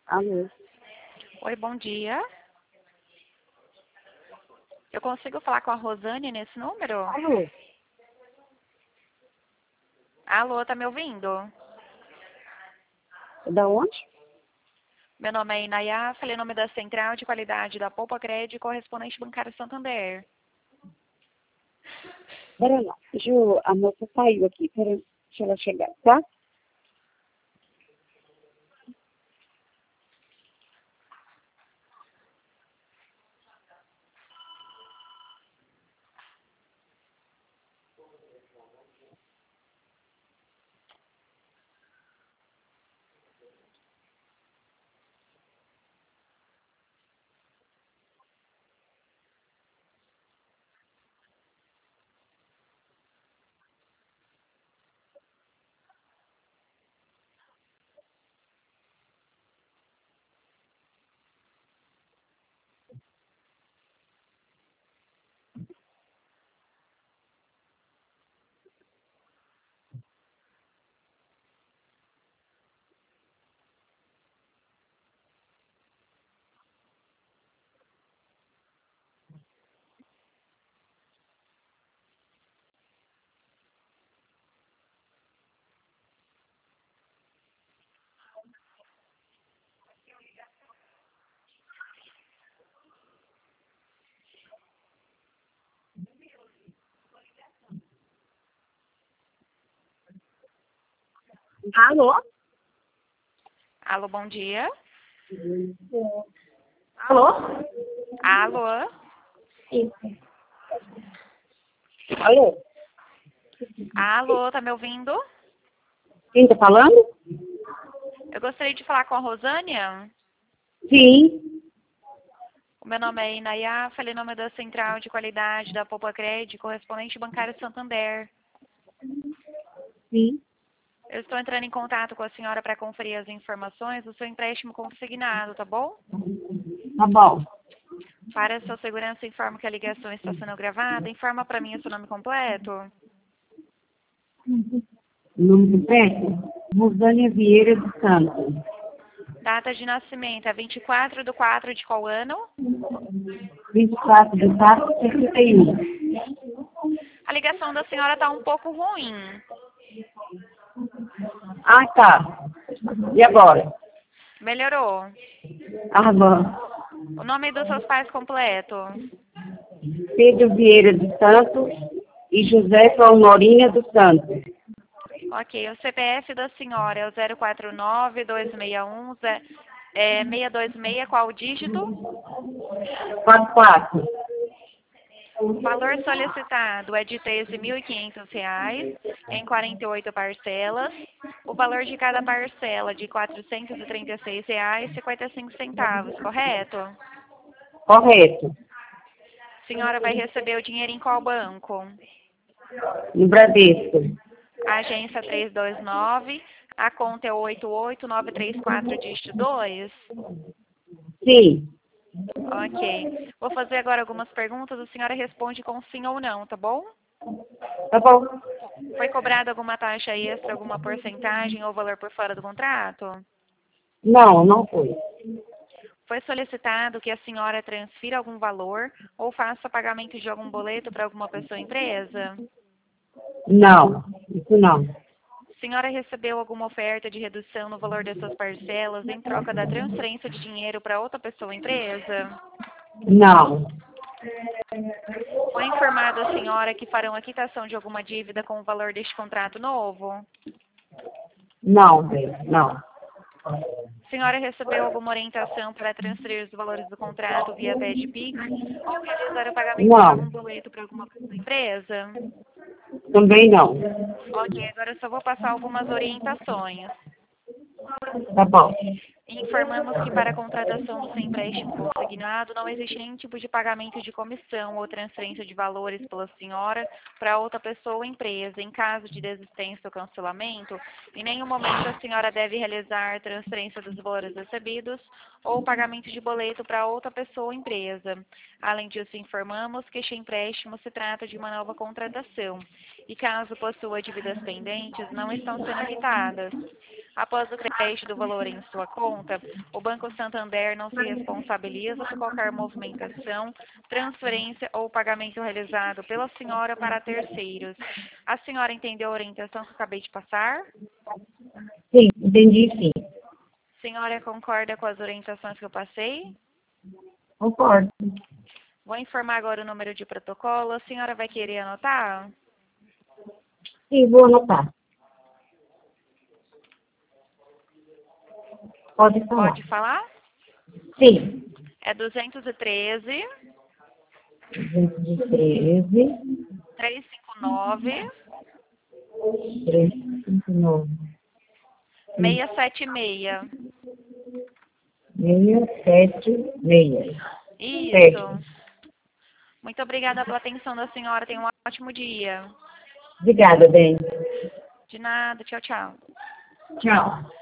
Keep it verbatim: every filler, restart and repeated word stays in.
Alô? Oi, bom dia. Eu consigo falar com a Rosane nesse número? Alô? Alô, tá me ouvindo? Da onde? Meu nome é Inayá, falei em nome da Central de Qualidade da Poupa Crédito, correspondente bancário Santander. Pera lá, deixa eu, a moça saiu aqui, pera, deixa ela chegar, tá? Alô? Alô, bom dia. Alô? Alô? Isso. Alô? Alô, tá me ouvindo? Quem tá falando? Eu gostaria de falar com a Rosânia. Sim. O meu nome é Inayá, falei em nome da Central de Qualidade da Poupa Crédito, correspondente bancário Santander. Sim. Eu estou entrando em contato com a senhora para conferir as informações do seu empréstimo consignado, tá bom? Tá bom. Para a sua segurança, informo que a ligação está sendo gravada. Informa para mim o seu nome completo. O nome completo? Rosânia Vieira dos Santos. Data de nascimento é vinte e quatro de quatro de qual ano? vinte e quatro de quatro de sessenta e um. A ligação da senhora está um pouco ruim. Ah, tá. E agora? Melhorou. Ah, bom. O nome dos seus pais completo? Pedro Vieira dos Santos e José Palmeirinha dos Santos. Ok, o C P F da senhora é o zero quatro nove, dois seis um, é, seis dois seis, qual o dígito? quatro quatro. O valor solicitado é de treze mil e quinhentos reais em quarenta e oito parcelas. O valor de cada parcela de quatrocentos e trinta e seis reais e cinquenta e cinco centavos, correto? Correto. A senhora vai receber o dinheiro em qual banco? No Bradesco. Agência trezentos e vinte e nove, a conta é oito oito nove três quatro, dígito dois. Sim. Ok. Vou fazer agora algumas perguntas, a senhora responde com sim ou não, tá bom? Tá bom. Foi cobrada alguma taxa extra, alguma porcentagem ou valor por fora do contrato? Não, não foi. Foi solicitado que a senhora transfira algum valor ou faça pagamento de algum boleto para alguma pessoa ou empresa? Não, isso não. A senhora recebeu alguma oferta de redução no valor das suas parcelas em troca da transferência de dinheiro para outra pessoa ou empresa? Não. Foi informado a senhora que farão a quitação de alguma dívida com o valor deste contrato novo? Não, bem, não. A senhora recebeu alguma orientação para transferir os valores do contrato via V E D Pix ou realizar o pagamento de Não, algum boleto para alguma empresa? também não. Ok, agora eu só vou passar algumas orientações. Tá bom. Informamos que para a contratação do seu empréstimo consignado não existe nenhum tipo de pagamento de comissão ou transferência de valores pela senhora para outra pessoa ou empresa. Em caso de desistência ou cancelamento, em nenhum momento a senhora deve realizar transferência dos valores recebidos ou pagamento de boleto para outra pessoa ou empresa. Além disso, informamos que este empréstimo se trata de uma nova contratação e, caso possua dívidas pendentes, não estão sendo quitadas. Após o crédito do valor em sua conta, pergunta. O Banco Santander não se responsabiliza por qualquer movimentação, transferência ou pagamento realizado pela senhora para terceiros. A senhora entendeu a orientação que eu acabei de passar? Sim, entendi sim. A senhora concorda com as orientações que eu passei? Concordo. Vou informar agora o número de protocolo. A senhora vai querer anotar? Sim, vou anotar. Pode falar. Pode falar? Sim. É duzentos e treze, duzentos e treze, trezentos e cinquenta e nove, trezentos e cinquenta e nove, seiscentos e setenta e seis. seiscentos e setenta e seis. Isso. Certo. Muito obrigada pela atenção da senhora. Tenha um ótimo dia. Obrigada, bem. De nada. Tchau, tchau. Tchau.